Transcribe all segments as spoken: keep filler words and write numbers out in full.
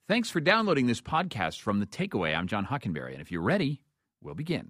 Thanks for downloading this podcast from The Takeaway. I'm John Hockenberry, and if you're ready, we'll begin.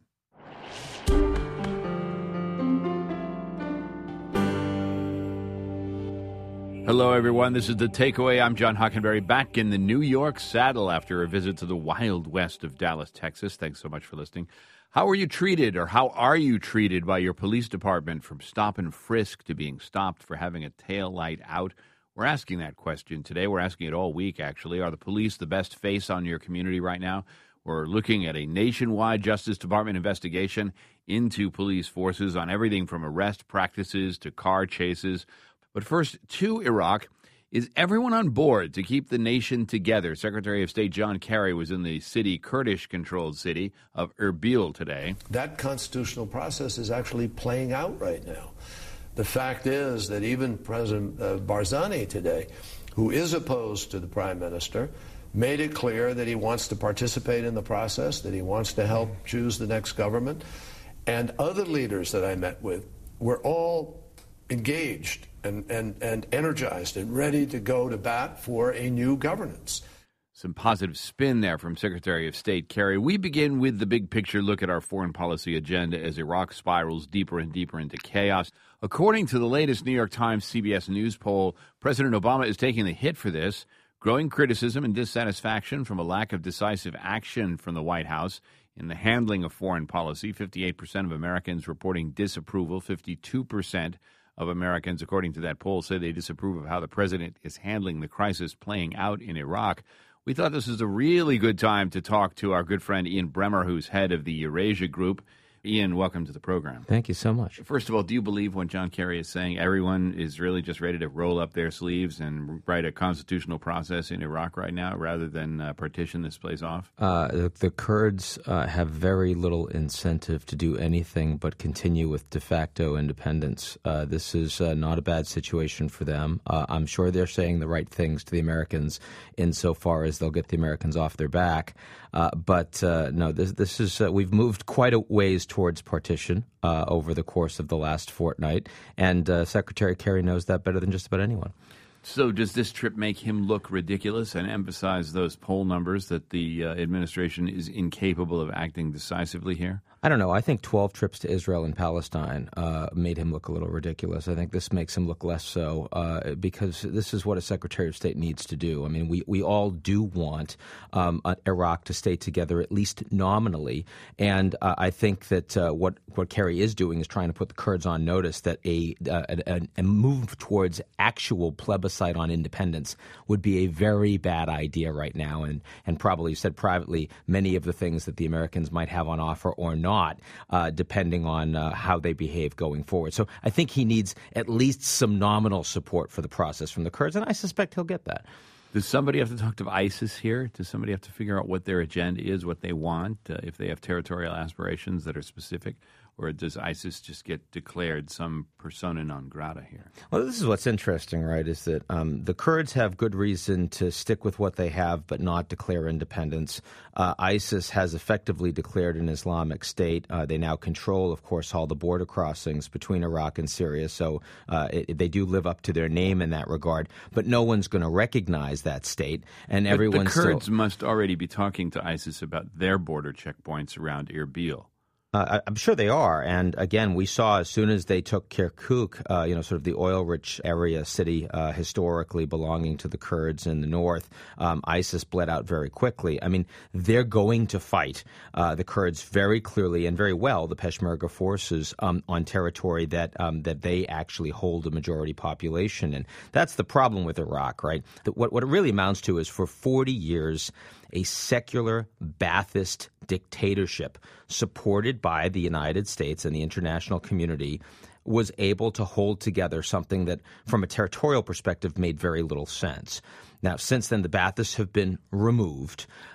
Hello, everyone. This is The Takeaway. I'm John Hockenberry, back in the New York saddle after a visit to the wild west of Dallas, Texas. Thanks so much for listening. How are you treated, or how are you treated by your police department, from stop and frisk to being stopped for having a tail light out? We're asking that question today. We're asking it all week, actually. Are the police the best face on your community right now? We're looking at a nationwide Justice Department investigation into police forces on everything from arrest practices to car chases. But first, to Iraq. Is everyone on board to keep the nation together? Secretary of State John Kerry was in the city, Kurdish-controlled city of Erbil today. That constitutional process is actually playing out right now. The fact is that even President uh, Barzani today, who is opposed to the prime minister, made it clear that he wants to participate in the process, that he wants to help choose the next government. And other leaders that I met with were all engaged and, and, and energized and ready to go to bat for a new governance. Some positive spin there from Secretary of State Kerry. We begin with the big picture look at our foreign policy agenda as Iraq spirals deeper and deeper into chaos. According to the latest New York Times C B S News poll, President Obama is taking the hit for this. Growing criticism and dissatisfaction from a lack of decisive action from the White House in the handling of foreign policy. fifty-eight percent of Americans reporting disapproval. fifty-two percent of Americans, according to that poll, say they disapprove of how the president is handling the crisis playing out in Iraq. We thought this was a really good time to talk to our good friend Ian Bremmer, who's head of the Eurasia Group. Ian, welcome to the program. Thank you so much. First of all, do you believe when John Kerry is saying everyone is really just ready to roll up their sleeves and write a constitutional process in Iraq right now rather than uh, partition this place off? Uh, the, the Kurds uh, have very little incentive to do anything but continue with de facto independence. Uh, this is uh, not a bad situation for them. Uh, I'm sure they're saying the right things to the Americans insofar as they'll get the Americans off their back. Uh, but uh, no, this, this is uh, we've moved quite a ways towards partition uh, over the course of the last fortnight, and uh, Secretary Kerry knows that better than just about anyone. So does this trip make him look ridiculous and emphasize those poll numbers that the uh, administration is incapable of acting decisively here? I don't know. I think twelve trips to Israel and Palestine uh, made him look a little ridiculous. I think this makes him look less so uh, because this is what a Secretary of State needs to do. I mean, we, we all do want um, Iraq to stay together, at least nominally. And uh, I think that uh, what, what Kerry is doing is trying to put the Kurds on notice that a, uh, a, a move towards actual plebiscite on independence would be a very bad idea right now, and, and probably said privately many of the things that the Americans might have on offer or not. Not, uh, depending on uh, how they behave going forward. So I think he needs at least some nominal support for the process from the Kurds, and I suspect he'll get that. Does somebody have to talk to ISIS here? Does somebody have to figure out what their agenda is, what they want, uh, if they have territorial aspirations that are specific? Or does ISIS just get declared some persona non grata here? Well, this is what's interesting, right, is that um, the Kurds have good reason to stick with what they have but not declare independence. Uh, ISIS has effectively declared an Islamic State. Uh, they now control, of course, all the border crossings between Iraq and Syria, so uh, it, they do live up to their name in that regard. But no one's going to recognize that state, and everyone's still... The Kurds still... must already be talking to ISIS about their border checkpoints around Erbil. Uh, I'm sure they are. And again, we saw as soon as they took Kirkuk, uh, you know, sort of the oil-rich area city uh, historically belonging to the Kurds in the north, um, ISIS bled out very quickly. I mean, they're going to fight uh, the Kurds very clearly and very well, the Peshmerga forces, um, on territory that um, that they actually hold a majority population. And that's the problem with Iraq, right? That what, what it really amounts to is for forty years, a secular Ba'athist dictatorship supported by the United States and the international community was able to hold together something that, from a territorial perspective, made very little sense. Now, since then, the Baathists have been removed.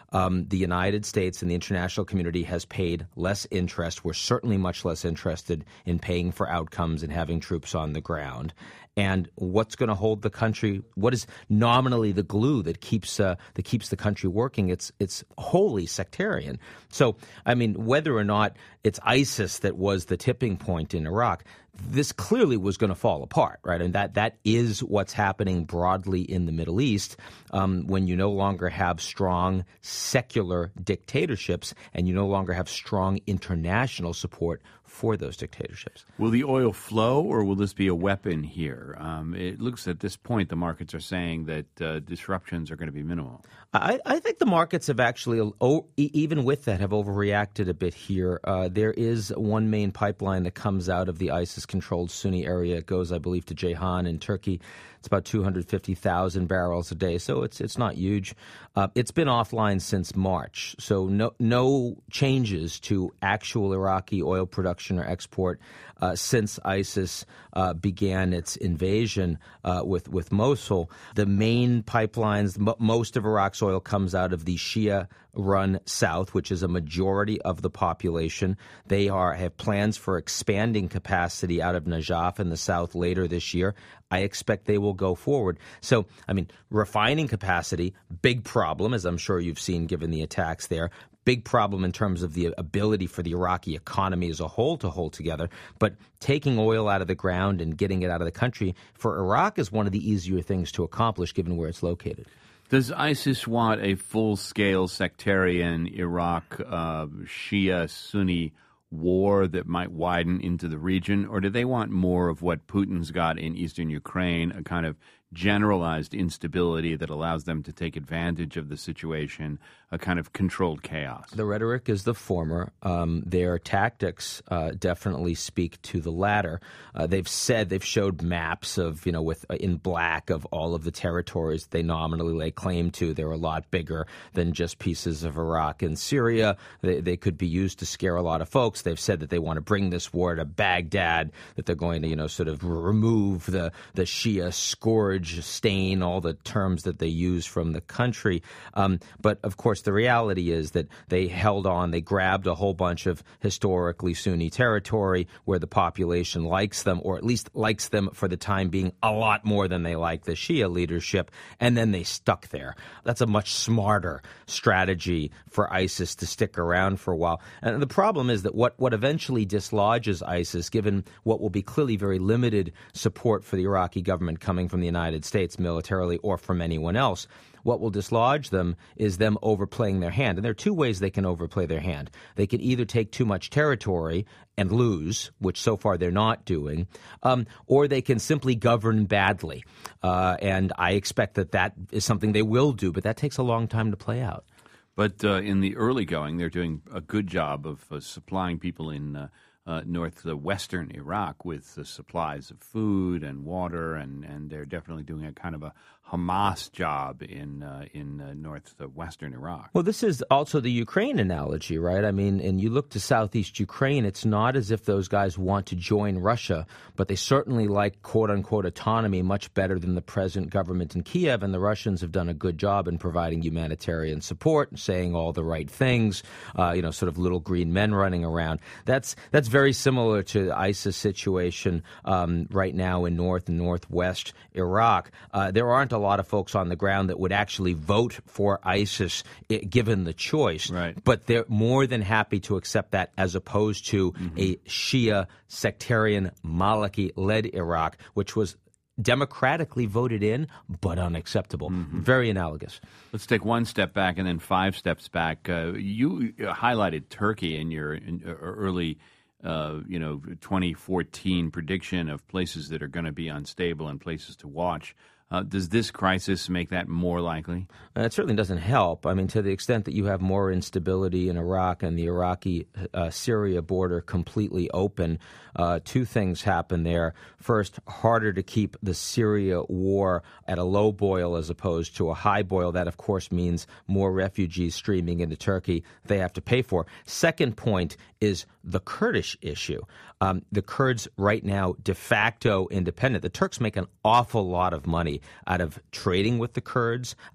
Um, the United States and the international community has paid less interest. We're certainly much less interested in paying for outcomes and having troops on the ground. And what's going to hold the country? What is nominally the glue that keeps uh, that keeps the country working? It's it's wholly sectarian. So, I mean, whether or not it's ISIS that was the tipping point in Iraq, this clearly was going to fall apart, right? And that that is what's happening broadly in the Middle East um, when you no longer have strong secular dictatorships and you no longer have strong international support for those dictatorships. Will the oil flow, or will this be a weapon here? Um, it looks at this point the markets are saying that uh, disruptions are going to be minimal. I, I think the markets have actually, oh, even with that, have overreacted a bit here. Uh, there is one main pipeline that comes out of the ISIS-controlled Sunni area. It goes, I believe, to Ceyhan in Turkey. It's about two hundred fifty thousand barrels a day, so it's it's not huge. Uh, it's been offline since March, so no no changes to actual Iraqi oil production or export uh, since ISIS uh, began its invasion uh, with with Mosul. The main pipelines, m- most of Iraq's oil comes out of the Shia-run south, which is a majority of the population. They are have plans for expanding capacity out of Najaf in the south later this year. I expect they will go forward. So, I mean, refining capacity, big problem, as I'm sure you've seen given the attacks there. Big problem in terms of the ability for the Iraqi economy as a whole to hold together. But taking oil out of the ground and getting it out of the country for Iraq is one of the easier things to accomplish given where it's located. Does ISIS want a full-scale sectarian Iraq uh, Shia-Sunni war that might widen into the region, or do they want more of what Putin's got in eastern Ukraine, a kind of generalized instability that allows them to take advantage of the situation, a kind of controlled chaos? The rhetoric is the former. Um, their tactics uh, definitely speak to the latter. Uh, they've said, they've showed maps of, you know, with uh, in black of all of the territories they nominally lay claim to. They're a lot bigger than just pieces of Iraq and Syria. They, they could be used to scare a lot of folks. They've said that they want to bring this war to Baghdad, that they're going to, you know, sort of remove the, the Shia scourge, stain, all the terms that they use from the country. Um, but, of course, the reality is that they held on. They grabbed a whole bunch of historically Sunni territory where the population likes them, or at least likes them for the time being a lot more than they like the Shia leadership, and then they stuck there. That's a much smarter strategy for ISIS to stick around for a while. And the problem is that what, what eventually dislodges ISIS, given what will be clearly very limited support for the Iraqi government coming from the United States militarily or from anyone else, what will dislodge them is them overplaying their hand. And there are two ways they can overplay their hand. They can either take too much territory and lose, which so far they're not doing, um, or they can simply govern badly. Uh, and I expect that that is something they will do, but that takes a long time to play out. But uh, in the early going, they're doing a good job of uh, supplying people in uh, uh, northwestern Iraq with uh, supplies of food and water, and, and they're definitely doing a kind of a Hamas job in uh, in uh, northwestern Iraq. Well, this is also the Ukraine analogy, right? I mean, and you look to southeast Ukraine, it's not as if those guys want to join Russia, but they certainly like quote-unquote autonomy much better than the present government in Kiev, and the Russians have done a good job in providing humanitarian support, saying all the right things, uh, you know, sort of little green men running around. That's that's very similar to the ISIS situation um, right now in north and northwest Iraq. Uh, there aren't a lot of folks on the ground that would actually vote for ISIS it, given the choice. Right. But they're more than happy to accept that as opposed to mm-hmm. a Shia sectarian Maliki-led Iraq, which was democratically voted in, but unacceptable. Mm-hmm. Very analogous. Let's take one step back and then five steps back. Uh, you highlighted Turkey in your in, uh, early Uh, you know, twenty fourteen prediction of places that are going to be unstable and places to watch. Uh, does this crisis make that more likely? Uh, it certainly doesn't help. I mean, to the extent that you have more instability in Iraq and the Iraqi-Syria uh, border completely open, uh, two things happen there. First, harder to keep the Syria war at a low boil as opposed to a high boil. That, of course, means more refugees streaming into Turkey they have to pay for. Second point is the Kurdish issue. Um, the Kurds right now de facto independent. The Turks make an awful lot of money out of trading with the Kurds, out of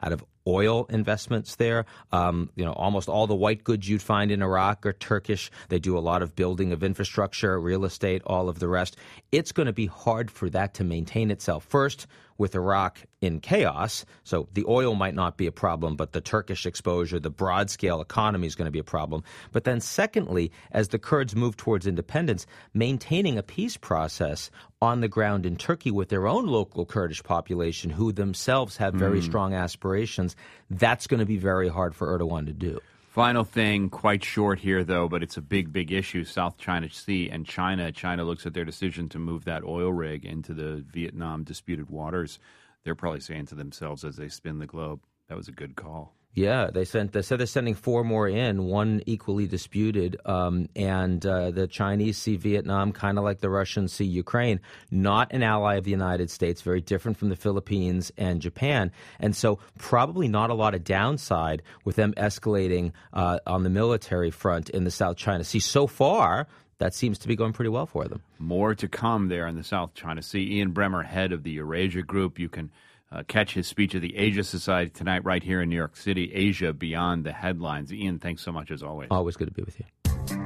oil investments there. Um, you know, almost all the white goods you'd find in Iraq are Turkish. They do a lot of building of infrastructure, real estate, all of the rest. It's going to be hard for that to maintain itself. First, with Iraq in chaos, so the oil might not be a problem, but the Turkish exposure, the broad-scale economy is going to be a problem. But then secondly, as the Kurds move towards independence, maintaining a peace process on the ground in Turkey with their own local Kurdish population who themselves have very mm. strong aspirations, that's going to be very hard for Erdogan to do. Final thing, quite short here, though, but it's a big, big issue, South China Sea and China. China looks at their decision to move that oil rig into the Vietnam disputed waters. They're probably saying to themselves as they spin the globe, that was a good call. Yeah, they sent. They said they're sending four more in, one equally disputed, um, and uh, the Chinese see Vietnam kind of like the Russians see Ukraine, not an ally of the United States, very different from the Philippines and Japan, and so probably not a lot of downside with them escalating uh, on the military front in the South China Sea. So far, that seems to be going pretty well for them. More to come there in the South China Sea. Ian Bremmer, head of the Eurasia Group. You can Uh, catch his speech at the Asia Society tonight right here in New York City. Asia Beyond the Headlines. Ian, thanks so much as always. Always good to be with you.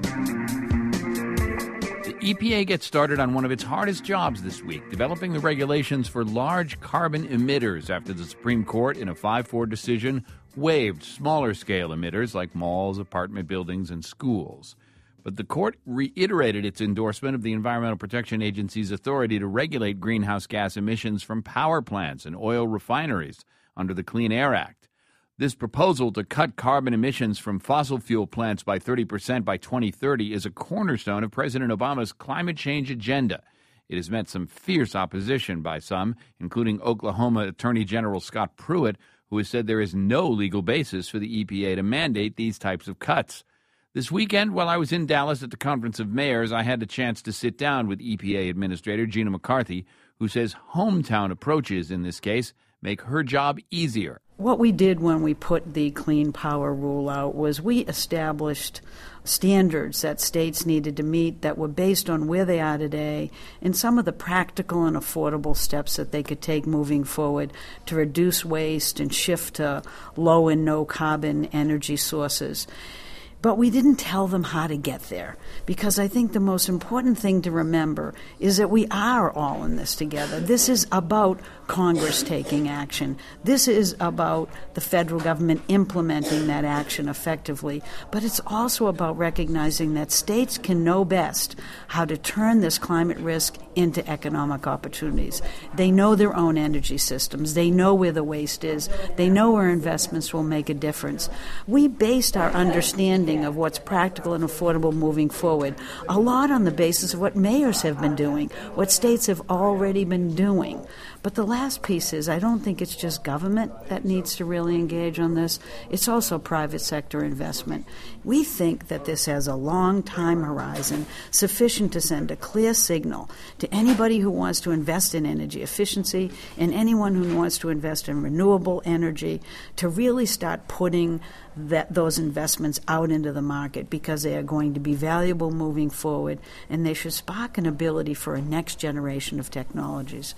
The E P A gets started on one of its hardest jobs this week, developing the regulations for large carbon emitters after the Supreme Court, in a five four decision, waived smaller-scale emitters like malls, apartment buildings, and schools. But the court reiterated its endorsement of the Environmental Protection Agency's authority to regulate greenhouse gas emissions from power plants and oil refineries under the Clean Air Act. This proposal to cut carbon emissions from fossil fuel plants by thirty percent by twenty thirty is a cornerstone of President Obama's climate change agenda. It has met some fierce opposition by some, including Oklahoma Attorney General Scott Pruitt, who has said there is no legal basis for the E P A to mandate these types of cuts. This weekend, while I was in Dallas at the Conference of Mayors, I had the chance to sit down with E P A Administrator Gina McCarthy, who says hometown approaches in this case make her job easier. What we did when we put the Clean Power Rule out was we established standards that states needed to meet that were based on where they are today and some of the practical and affordable steps that they could take moving forward to reduce waste and shift to low and no carbon energy sources. But we didn't tell them how to get there, because I think the most important thing to remember is that we are all in this together. This is about Congress taking action. This is about the federal government implementing that action effectively. But it's also about recognizing that states can know best how to turn this climate risk into economic opportunities. They know their own energy systems. They know where the waste is. They know where investments will make a difference. We based our understanding of what's practical and affordable moving forward a lot on the basis of what mayors have been doing, what states have already been doing. But the last piece is I don't think it's just government that needs to really engage on this. It's also private sector investment. We think that this has a long time horizon sufficient to send a clear signal to anybody who wants to invest in energy efficiency and anyone who wants to invest in renewable energy to really start putting that those investments out into the market, because they are going to be valuable moving forward, and they should spark an ability for a next generation of technologies.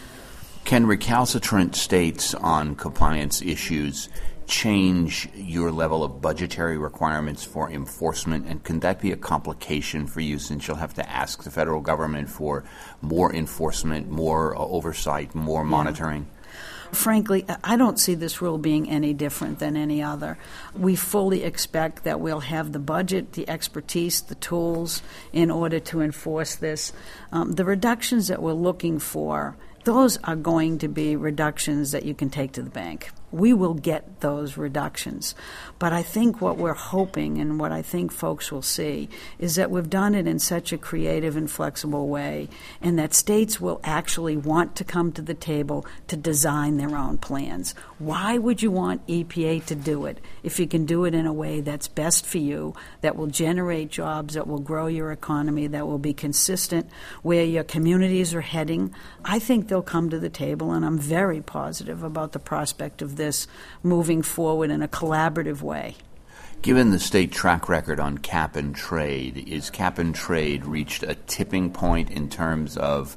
Can recalcitrant states on compliance issues change your level of budgetary requirements for enforcement? And can that be a complication for you, since you'll have to ask the federal government for more enforcement, more uh, oversight, more monitoring? Yeah. Frankly, I don't see this rule being any different than any other. We fully expect that we'll have the budget, the expertise, the tools in order to enforce this. Um, the reductions that we're looking for, those are going to be reductions that you can take to the bank. We will get those reductions. But I think what we're hoping and what I think folks will see is that we've done it in such a creative and flexible way, and that states will actually want to come to the table to design their own plans. Why would you want E P A to do it if you can do it in a way that's best for you, that will generate jobs, that will grow your economy, that will be consistent where your communities are heading? I think they'll come to the table, and I'm very positive about the prospect of this this moving forward in a collaborative way. Given the state track record on cap and trade, is cap and trade reached a tipping point in terms of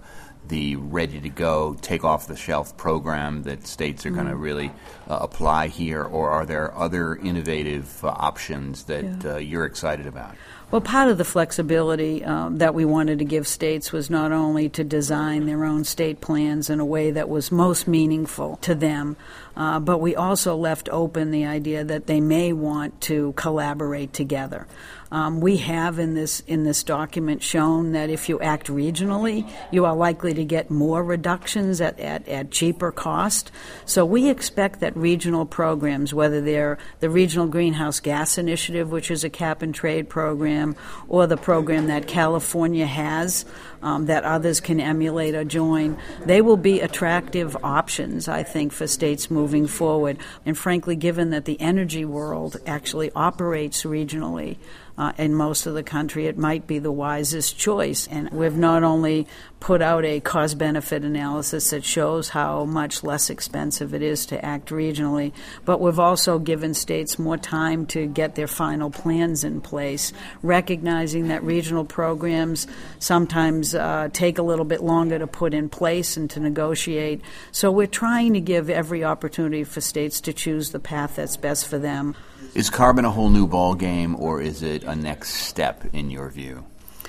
the ready-to-go, take-off-the-shelf program that states are mm-hmm. going to really uh, apply here, or are there other innovative uh, options that yeah. uh, you're excited about? Well, part of the flexibility um, that we wanted to give states was not only to design their own state plans in a way that was most meaningful to them, uh, but we also left open the idea that they may want to collaborate together. Um, we have in this in this document shown that if you act regionally, you are likely to get more reductions at, at, at cheaper cost. So we expect that regional programs, whether they're the Regional Greenhouse Gas Initiative, which is a cap-and-trade program, or the program that California has, um, that others can emulate or join, they will be attractive options, I think, for states moving forward. And frankly, given that the energy world actually operates regionally, Uh, in most of the country, it might be the wisest choice. And we've not only put out a cost-benefit analysis that shows how much less expensive it is to act regionally, but we've also given states more time to get their final plans in place, recognizing that regional programs sometimes uh, take a little bit longer to put in place and to negotiate. So we're trying to give every opportunity for states to choose the path that's best for them. Is carbon a whole new ball game, or is it a next step in your view?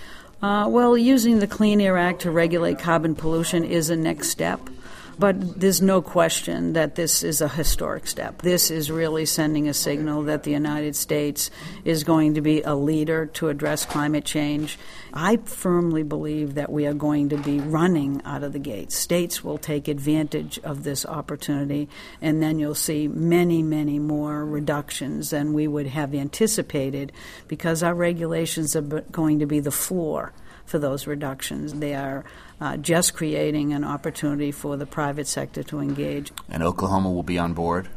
Uh, well, using the Clean Air Act to regulate carbon pollution is a next step. But there's no question that this is a historic step. This is really sending a signal that the United States is going to be a leader to address climate change. I firmly believe that we are going to be running out of the gates. States will take advantage of this opportunity, and then you'll see many, many more reductions than we would have anticipated, because our regulations are going to be the floor for those reductions. They are uh, just creating an opportunity for the private sector to engage. And Oklahoma will be on board?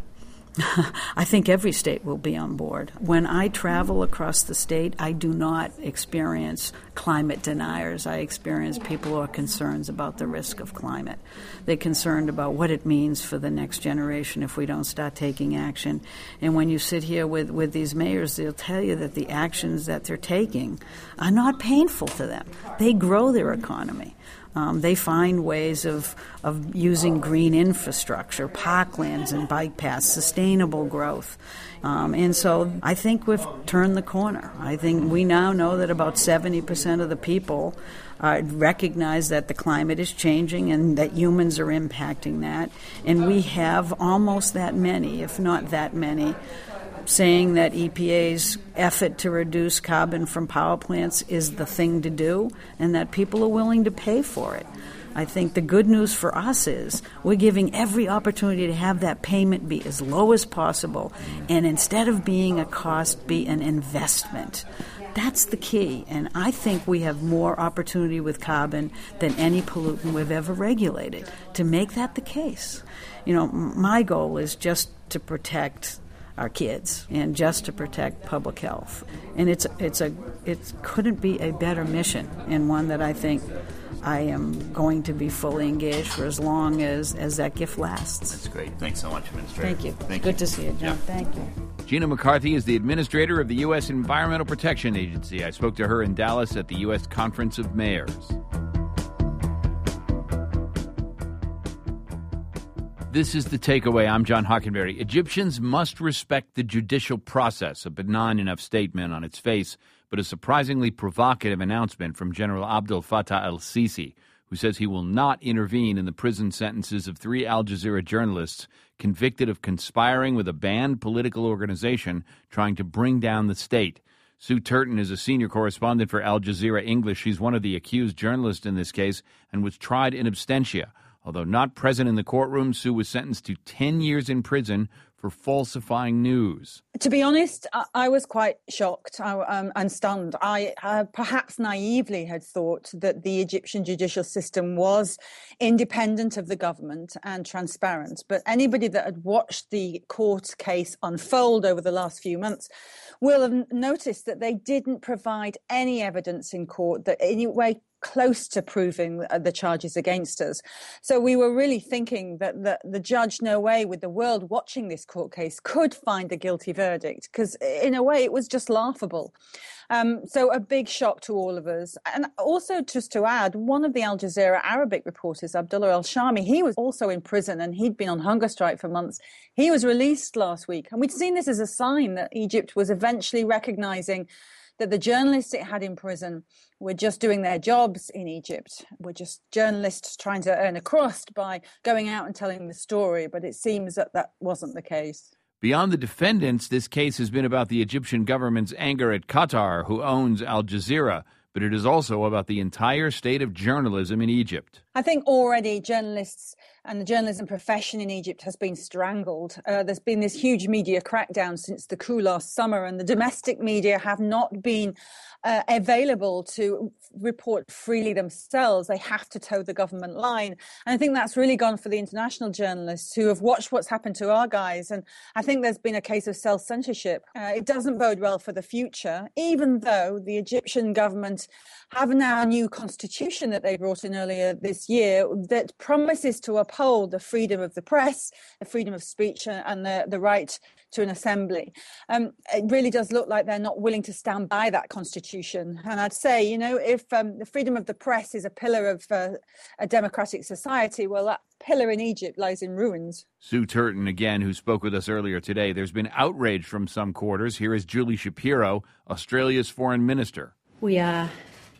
I think every state will be on board. When I travel across the state, I do not experience climate deniers. I experience people who are concerned about the risk of climate. They're concerned about what it means for the next generation if we don't start taking action. And when you sit here with, with these mayors, they'll tell you that the actions that they're taking are not painful to them. They grow their economy. Um, they find ways of, of using green infrastructure, parklands and bike paths, sustainable growth. Um, and so I think we've turned the corner. I think we now know that about seventy percent of the people uh, recognize that the climate is changing and that humans are impacting that. And we have almost that many, if not that many, saying that E P A's effort to reduce carbon from power plants is the thing to do, and that people are willing to pay for it. I think the good news for us is we're giving every opportunity to have that payment be as low as possible, and instead of being a cost, be an investment. That's the key, and I think we have more opportunity with carbon than any pollutant we've ever regulated to make that the case. You know, my goal is just to protect our kids and just to protect public health. And it's it's a it couldn't be a better mission, and one that I think I am going to be fully engaged for as long as, as that gift lasts. That's great. Thanks so much, Administrator. Thank you. Thank Good you. to see you, John. Yeah. Thank you. Gina McCarthy is the administrator of the U S Environmental Protection Agency. I spoke to her in Dallas at the U S Conference of Mayors. This is The Takeaway. I'm John Hockenberry. Egyptians must respect the judicial process, a benign enough statement on its face, but a surprisingly provocative announcement from General Abdel Fattah el-Sisi, who says he will not intervene in the prison sentences of three Al Jazeera journalists convicted of conspiring with a banned political organization trying to bring down the state. Sue Turton is a senior correspondent for Al Jazeera English. She's one of the accused journalists in this case and was tried in absentia. Although not present in the courtroom, Sue was sentenced to ten years in prison for falsifying news. To be honest, I was quite shocked um, and stunned. I uh, perhaps naively had thought that the Egyptian judicial system was independent of the government and transparent. But anybody that had watched the court case unfold over the last few months will have noticed that they didn't provide any evidence in court that in any way close to proving the charges against us. So we were really thinking that the, the judge, no way, with the world watching this court case, could find a guilty verdict, because in a way it was just laughable. Um, so a big shock to all of us. And also, just to add, one of the Al Jazeera Arabic reporters, Abdullah al-Shami, he was also in prison and he'd been on hunger strike for months. He was released last week. And we'd seen this as a sign that Egypt was eventually recognizing that the journalists it had in prison were just doing their jobs in Egypt. We're just journalists trying to earn a crust by going out and telling the story. But it seems that that wasn't the case. Beyond the defendants, this case has been about the Egyptian government's anger at Qatar, who owns Al Jazeera. But it is also about the entire state of journalism in Egypt. I think already journalists and the journalism profession in Egypt has been strangled. Uh, there's been this huge media crackdown since the coup last summer, and the domestic media have not been uh, available to report freely themselves. They have to toe the government line. And I think that's really gone for the international journalists who have watched what's happened to our guys. And I think there's been a case of self-censorship. Uh, it doesn't bode well for the future, even though the Egyptian government have now a new constitution that they brought in earlier this year that promises to uphold the freedom of the press, the freedom of speech, and the, the right to an assembly. Um, it really does look like they're not willing to stand by that constitution. And I'd say, you know, if um, the freedom of the press is a pillar of uh, a democratic society, well, that pillar in Egypt lies in ruins. Sue Turton, again, who spoke with us earlier today. There's been outrage from some quarters. Here is Julie Shapiro, Australia's foreign minister. We are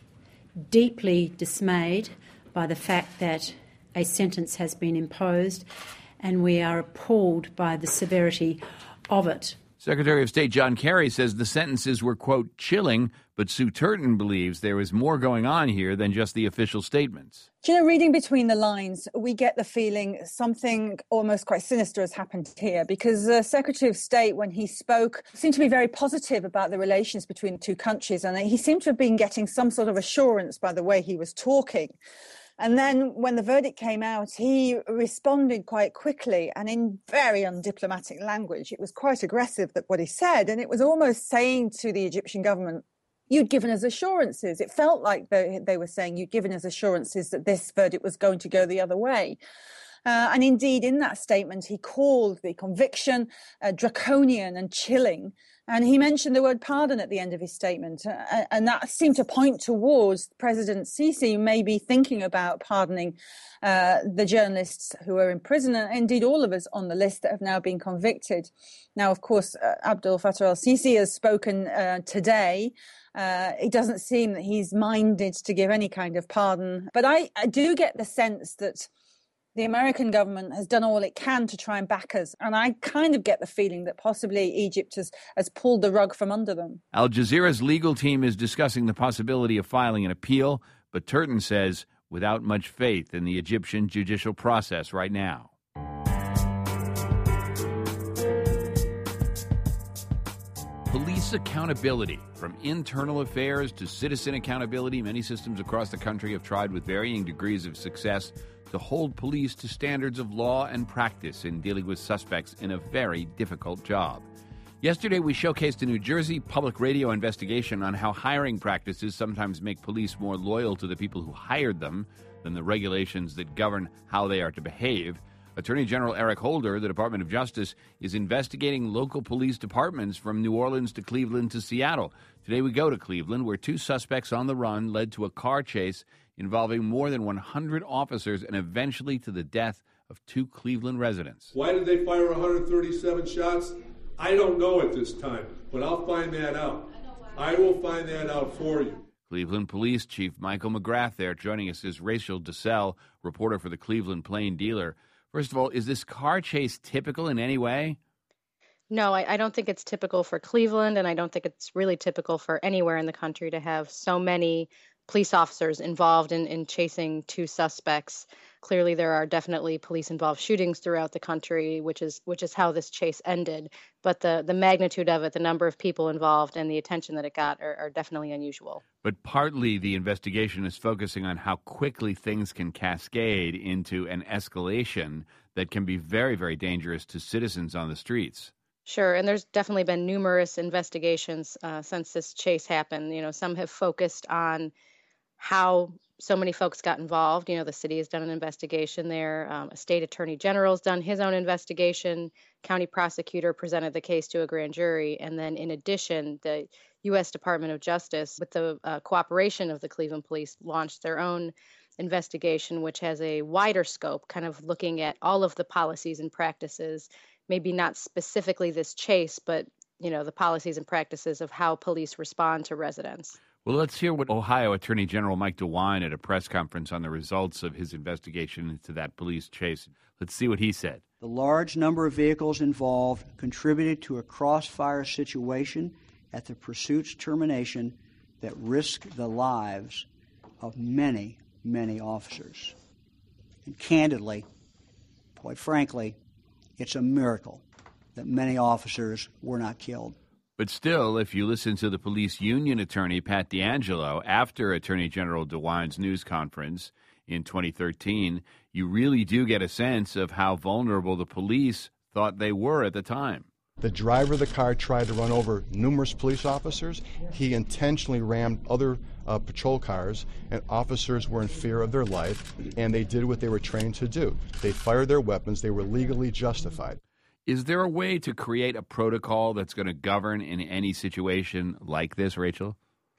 deeply dismayed by the fact that a sentence has been imposed, and we are appalled by the severity of it. Secretary of State John Kerry says the sentences were, quote, chilling, but Sue Turton believes there is more going on here than just the official statements. Do you know, reading between the lines, we get the feeling something almost quite sinister has happened here, because the Secretary of State, when he spoke, seemed to be very positive about the relations between the two countries, and he seemed to have been getting some sort of assurance by the way he was talking. And then when the verdict came out, he responded quite quickly and in very undiplomatic language. It was quite aggressive, that what he said, and it was almost saying to the Egyptian government, you'd given us assurances. It felt like they, they were saying you'd given us assurances that this verdict was going to go the other way. Uh, and indeed, in that statement, he called the conviction uh, draconian and chilling. And he mentioned the word pardon at the end of his statement. Uh, and that seemed to point towards President Sisi maybe thinking about pardoning uh, the journalists who are in prison, and indeed all of us on the list that have now been convicted. Now, of course, uh, Abdel Fattah el-Sisi has spoken uh, today. Uh, it doesn't seem that he's minded to give any kind of pardon. But I, I do get the sense that the American government has done all it can to try and back us. And I kind of get the feeling that possibly Egypt has, has pulled the rug from under them. Al Jazeera's legal team is discussing the possibility of filing an appeal, but Turton says without much faith in the Egyptian judicial process right now. Police accountability, from internal affairs to citizen accountability. Many systems across the country have tried with varying degrees of success to hold police to standards of law and practice in dealing with suspects in a very difficult job. Yesterday, we showcased a New Jersey public radio investigation on how hiring practices sometimes make police more loyal to the people who hired them than the regulations that govern how they are to behave. Attorney General Eric Holder, the Department of Justice, is investigating local police departments from New Orleans to Cleveland to Seattle. Today we go to Cleveland, where two suspects on the run led to a car chase involving more than one hundred officers and eventually to the death of two Cleveland residents. Why did they fire one hundred thirty-seven shots? I don't know at this time, but I'll find that out. I will find that out for you. Cleveland Police Chief Michael McGrath there. Joining us is Rachel DeSalle, reporter for the Cleveland Plain Dealer. First of all, is this car chase typical in any way? No, I, I don't think it's typical for Cleveland, and I don't think it's really typical for anywhere in the country to have so many police officers involved in, in chasing two suspects. Clearly, there are definitely police-involved shootings throughout the country, which is which is how this chase ended. But the, the magnitude of it, the number of people involved, and the attention that it got are, are definitely unusual. But partly the investigation is focusing on how quickly things can cascade into an escalation that can be very, very dangerous to citizens on the streets. Sure, and there's definitely been numerous investigations uh, since this chase happened. You know, some have focused on how so many folks got involved. You know, the city has done an investigation there. Um, a state attorney general's done his own investigation. County prosecutor presented the case to a grand jury. And then in addition, the U S Department of Justice, with the uh, cooperation of the Cleveland Police, launched their own investigation, which has a wider scope, kind of looking at all of the policies and practices, maybe not specifically this chase, but, you know, the policies and practices of how police respond to residents. Well, let's hear what Ohio Attorney General Mike DeWine at a press conference on the results of his investigation into that police chase. Let's see what he said. The large number of vehicles involved contributed to a crossfire situation at the pursuit's termination that risked the lives of many, many officers. And candidly, quite frankly, it's a miracle that many officers were not killed. But still, if you listen to the police union attorney, Pat D'Angelo, after Attorney General DeWine's news conference in twenty thirteen, you really do get a sense of how vulnerable the police thought they were at the time. The driver of the car tried to run over numerous police officers. He intentionally rammed other uh, patrol cars, and officers were in fear of their life, and they did what they were trained to do. They fired their weapons. They were legally justified. Is there a way to create a protocol that's going to govern in any situation like this, Rachel?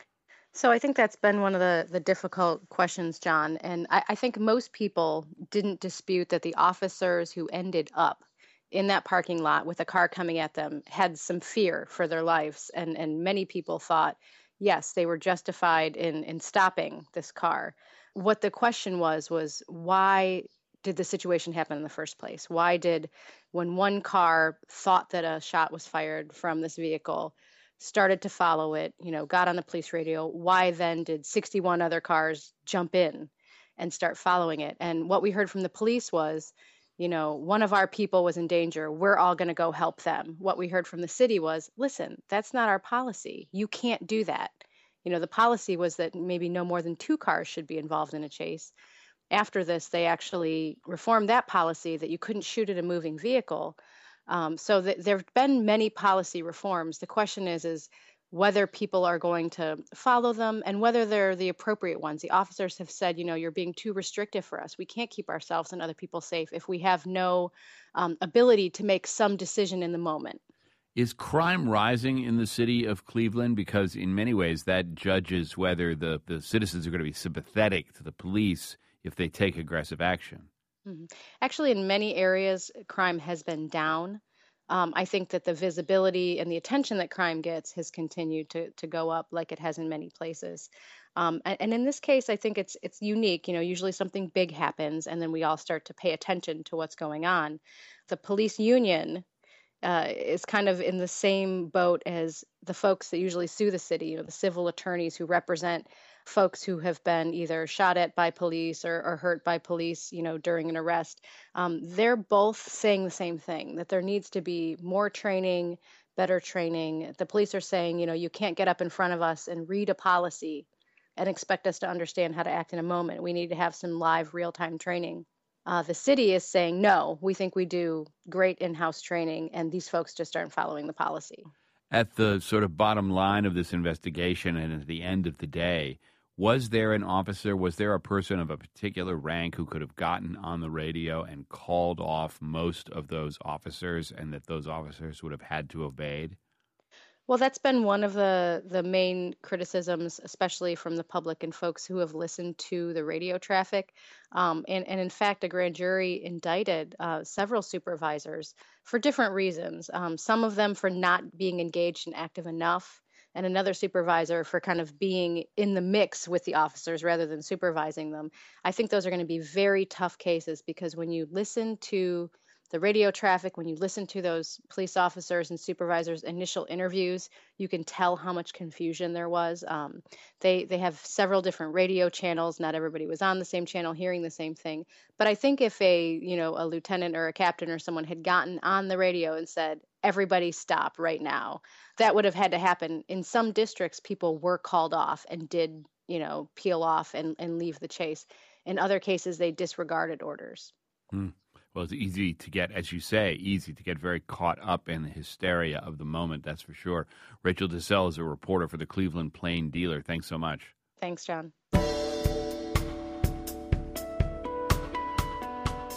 So I think that's been one of the, the difficult questions, John. And I, I think most people didn't dispute that the officers who ended up in that parking lot with a car coming at them had some fear for their lives. And, and many people thought, yes, they were justified in, in stopping this car. What the question was, was why did the situation happen in the first place? Why did, when one car thought that a shot was fired from this vehicle, started to follow it, you know, got on the police radio, why then did sixty-one other cars jump in and start following it? And what we heard from the police was, you know, one of our people was in danger. We're all going to go help them. What we heard from the city was, listen, that's not our policy. You can't do that. You know, the policy was that maybe no more than two cars should be involved in a chase. After this, they actually reformed that policy that you couldn't shoot at a moving vehicle. Um, so th- there have been many policy reforms. The question is, is whether people are going to follow them and whether they're the appropriate ones. The officers have said, you know, you're being too restrictive for us. We can't keep ourselves and other people safe if we have no um, ability to make some decision in the moment. Is crime rising in the city of Cleveland? Because in many ways that judges whether the, the citizens are going to be sympathetic to the police if they take aggressive action. Mm-hmm. Actually, in many areas, crime has been down. Um, I think that the visibility and the attention that crime gets has continued to to go up like it has in many places. Um, and, and in this case, I think it's it's unique. You know, usually something big happens and then we all start to pay attention to what's going on. The police union uh, is kind of in the same boat as the folks that usually sue the city, you know, the civil attorneys who represent folks who have been either shot at by police or, or hurt by police, you know, during an arrest. Um, they're both saying the same thing, that there needs to be more training, better training. The police are saying, you know, you can't get up in front of us and read a policy and expect us to understand how to act in a moment. We need to have some live real-time training. Uh, the city is saying, no, we think we do great in-house training, and these folks just aren't following the policy. At the sort of bottom line of this investigation and at the end of the day, was there an officer, was there a person of a particular rank who could have gotten on the radio and called off most of those officers and that those officers would have had to obeyed? Well, that's been one of the, the main criticisms, especially from the public and folks who have listened to the radio traffic. Um, and, and in fact, a grand jury indicted uh, several supervisors for different reasons, um, some of them for not being engaged and active enough, and another supervisor for kind of being in the mix with the officers rather than supervising them. I think those are going to be very tough cases because when you listen to the radio traffic, when you listen to those police officers and supervisors' initial interviews, you can tell how much confusion there was. Um, they they have several different radio channels. Not everybody was on the same channel hearing the same thing. But I think if a, you know, a lieutenant or a captain or someone had gotten on the radio and said, everybody stop right now, that would have had to happen. In some districts, people were called off and did, you know, peel off and, and leave the chase. In other cases, they disregarded orders. Hmm. Well, it's easy to get, as you say, easy to get very caught up in the hysteria of the moment, that's for sure. Rachel DeSelle is a reporter for the Cleveland Plain Dealer. Thanks so much. Thanks, John.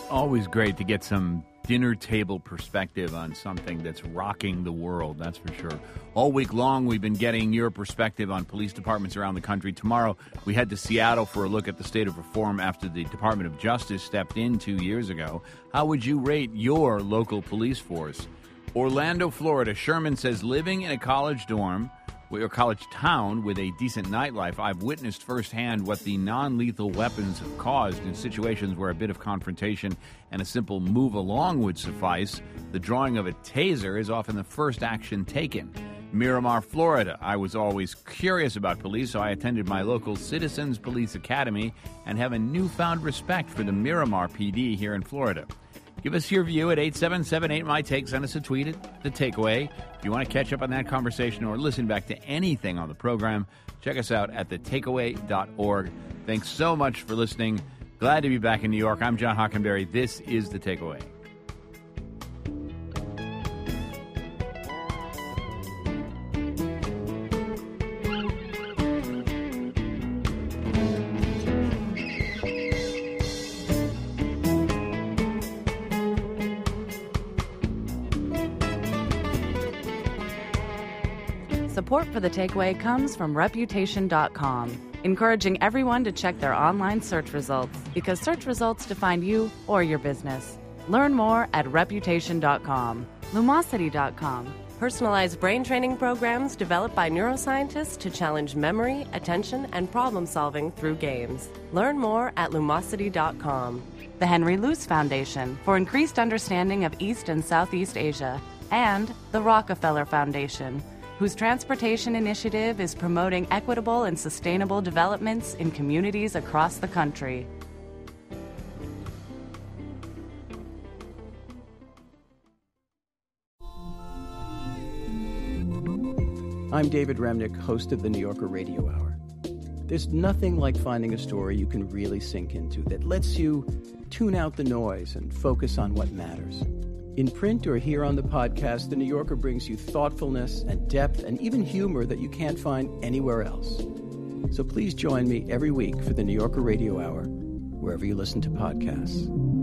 Always great to get some dinner table perspective on something that's rocking the world, that's for sure. All week long, we've been getting your perspective on police departments around the country. Tomorrow, we head to Seattle for a look at the state of reform after the Department of Justice stepped in two years ago. How would you rate your local police force? Orlando, Florida. Sherman says, living in a college dorm or college town with a decent nightlife, I've witnessed firsthand what the non-lethal weapons have caused in situations where a bit of confrontation and a simple move along would suffice. The drawing of a taser is often the first action taken. Miramar, Florida. I was always curious about police, so I attended my local Citizens Police Academy and have a newfound respect for the Miramar P D here in Florida. Give us your view at eight seven seven eight my take. Send us a tweet at The Takeaway. If you want to catch up on that conversation or listen back to anything on the program, check us out at the takeaway dot org. Thanks so much for listening. Glad to be back in New York. I'm John Hockenberry. This is The Takeaway. Support for The Takeaway comes from Reputation dot com, encouraging everyone to check their online search results because search results define you or your business. Learn more at Reputation dot com. Lumosity dot com, personalized brain training programs developed by neuroscientists to challenge memory, attention, and problem-solving through games. Learn more at Lumosity dot com. The Henry Luce Foundation for increased understanding of East and Southeast Asia, and the Rockefeller Foundation, whose transportation initiative is promoting equitable and sustainable developments in communities across the country. I'm David Remnick, host of the New Yorker Radio Hour. There's nothing like finding a story you can really sink into that lets you tune out the noise and focus on what matters. In print or here on the podcast, The New Yorker brings you thoughtfulness and depth and even humor that you can't find anywhere else. So please join me every week for The New Yorker Radio Hour, wherever you listen to podcasts.